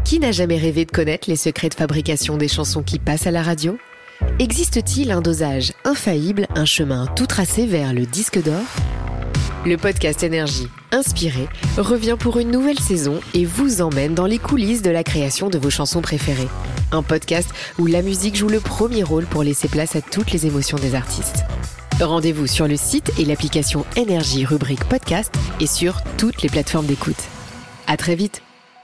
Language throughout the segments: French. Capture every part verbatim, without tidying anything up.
Qui n'a jamais rêvé de connaître les secrets de fabrication des chansons qui passent à la radio ? Existe-t-il un dosage infaillible, un chemin tout tracé vers le disque d'or ? Le podcast Énergie, inspiré, revient pour une nouvelle saison et vous emmène dans les coulisses de la création de vos chansons préférées. Un podcast où la musique joue le premier rôle pour laisser place à toutes les émotions des artistes. Rendez-vous sur le site et l'application Énergie rubrique podcast et sur toutes les plateformes d'écoute. À très vite.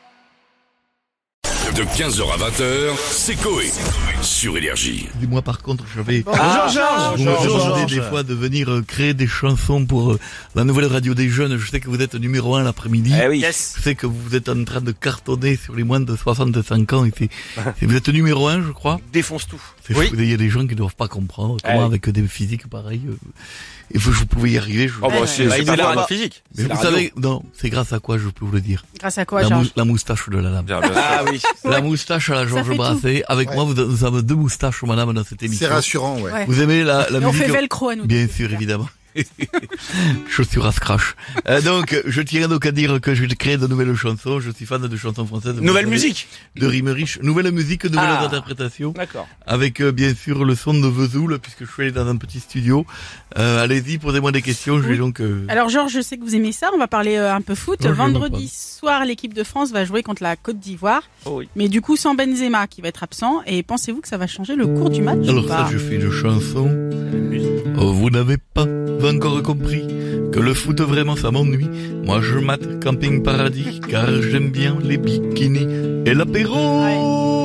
De quinze heures à vingt heures, c'est Coé sur Énergie. Dis-moi par contre, je vais Ah, Georges, vous me demandez des fois de venir euh, créer des chansons pour euh, la nouvelle radio des jeunes. Je sais que vous êtes numéro un l'après-midi. Eh oui. Je sais que vous êtes en train de cartonner sur les moins de soixante-cinq ans. Et c'est, c'est- vous êtes numéro un, je crois. Défonce tout. C'est Oui. fou. Il y a des gens qui ne doivent pas comprendre comment Eh oui. avec des physiques pareils. Euh, et vous, vous pouvez y arriver. Je... Oh bah c'est Bah, c'est il pas nous l'a la pas. physique. Mais vous savez, non, c'est grâce à quoi je peux vous le dire. Grâce à quoi, La, mou- Georges? la moustache de la dame. Ah oui. La moustache à la Georges fait tout. Brassens. Avec Ouais. moi, vous, nous avons deux moustaches, madame, dans cette émission. C'est rassurant, ouais. Ouais. Vous aimez la, la Et on musique fait velcro à nous. Bien sûr, évidemment. Chaussures à scratch. Euh, donc, je tiens donc à dire que je crée de nouvelles chansons. Je suis fan de chansons françaises. Vous Nouvelle savez, musique. De rimes riches. Nouvelle musique, nouvelles Ah. interprétations. D'accord. Avec, euh, bien sûr, le son de Vesoul, puisque je suis allé dans un petit studio. Euh, allez-y, posez-moi des questions. Je vais donc... euh, Alors Georges, je sais que vous aimez ça, on va parler euh, un peu foot. Non, je Vendredi n'aime soir, l'équipe de France va jouer contre la Côte d'Ivoire, Oh oui. mais du coup sans Benzema qui va être absent. Et pensez-vous que ça va changer le cours du match Alors ou ça, pas? je fais une chanson. Oh, vous n'avez pas encore compris que le foot vraiment ça m'ennuie. Moi je mate Camping Paradis car j'aime bien les bikinis et l'apéro. Ouais.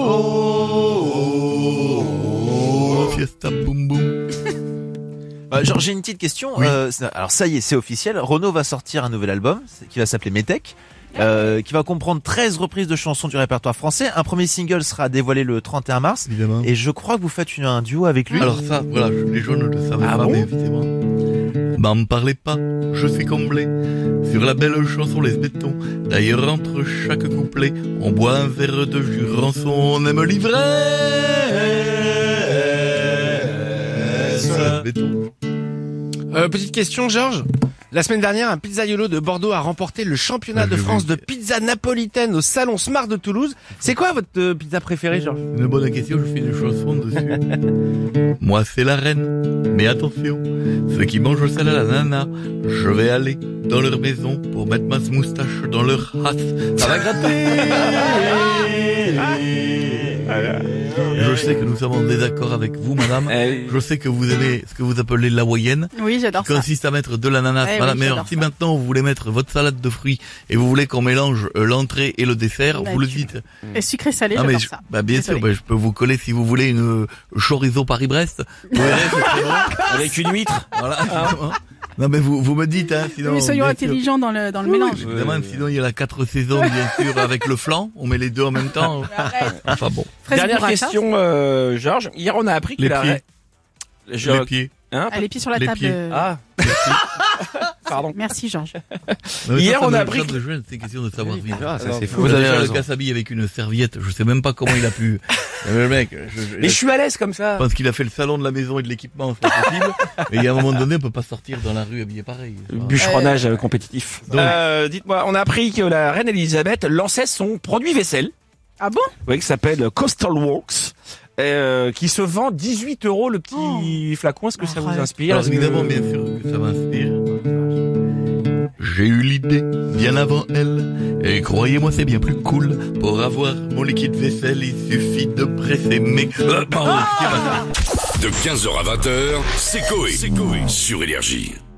Oh, fiesta boum boum. Bah, genre, j'ai une petite question. Oui. Euh, ça- alors ça y est, c'est officiel. Renaud va sortir un nouvel album c'est- qui va s'appeler Métèque, euh, qui va comprendre treize reprises de chansons du répertoire français. Un premier single sera dévoilé le trente et un mars. Évidemment. Et je crois que vous faites une- un duo avec lui. Alors ça, voilà, je- les jeunes ne le savaient Ah pas, bon mais évidemment. M'en parlez pas, je suis comblé sur la belle chanson Les Bétons. D'ailleurs, entre chaque couplet, on boit un verre de jus rançon, on aime l'ivresse. Les Bétons. Euh, petite question, Georges. La semaine dernière, un pizzaiolo de Bordeaux a remporté le championnat Ah, de j'ai France vu. de pizza napolitaine au Salon Smart de Toulouse. C'est quoi votre euh, pizza préférée, Georges? Une bonne question, je fais une chanson dessus. Moi, c'est la reine, mais attention, ceux qui mangent celle à la nana, je vais aller dans leur maison pour mettre ma moustache dans leur race. Ça va gratter. Je sais que nous sommes en désaccord avec vous, madame. Eh Je sais que vous aimez ce que vous appelez l'hawaïenne, Oui, qui j'adore ça. consiste à mettre de l'ananas. Eh oui, Madame, mais alors, j'adore si ça. maintenant vous voulez mettre votre salade de fruits et vous voulez qu'on mélange euh, l'entrée et le dessert, Bah, vous le tu- dites. Et sucré salé, Ah mais j'adore je- ça. bah bien sûr, Désolée. bah, je peux vous coller si vous voulez une euh, chorizo Paris-Brest. Vous verrez, c'est très bon. Avec une huître. Voilà. évidemment. Non mais vous vous me dites hein, sinon. Mais soyons bien sûr. intelligents dans le dans le Oui, mélange. évidemment, sinon il y a la quatre saisons bien sûr avec le flan. On met les deux en même temps. Arrête. Enfin bon. Fraise Dernière burrata. question, euh, Georges. Hier, on a appris que Les la... pieds. Je- Les pieds. Hein Ah, les pieds sur la Les table. pieds. euh, Ah. Pardon. Merci Georges. Non, mais Hier, ça, ça on me- a ça appris me gêne, c'est une question de savoir vivre. Ah, ça, c'est Vous fou. avez le gars s'habille avec une serviette. Je sais même pas comment il a pu. Le mec, je, je- Mais je suis à l'aise comme ça. je pense qu'il a fait le salon de la maison et de l'équipement, c'est pas possible. Mais il y a un moment donné, on peut pas sortir dans la rue habillé pareil. Bûcheronnage euh, compétitif. Donc- Euh, dites-moi, on a appris que la reine Elisabeth lançait son produit vaisselle, Ah bon? oui, qui s'appelle Coastal Works, euh, qui se vend dix-huit euros le petit Oh. flacon. Est-ce que ça vous Arrête. inspire? Alors Est-ce que- évidemment, bien sûr que ça m'inspire. J'ai eu l'idée bien avant elle, et croyez-moi c'est bien plus cool. Pour avoir mon liquide vaisselle, il suffit de presser mes... Euh, pardon, excusez-moi. De quinze heures à vingt heures, c'est Coé sur Énergie.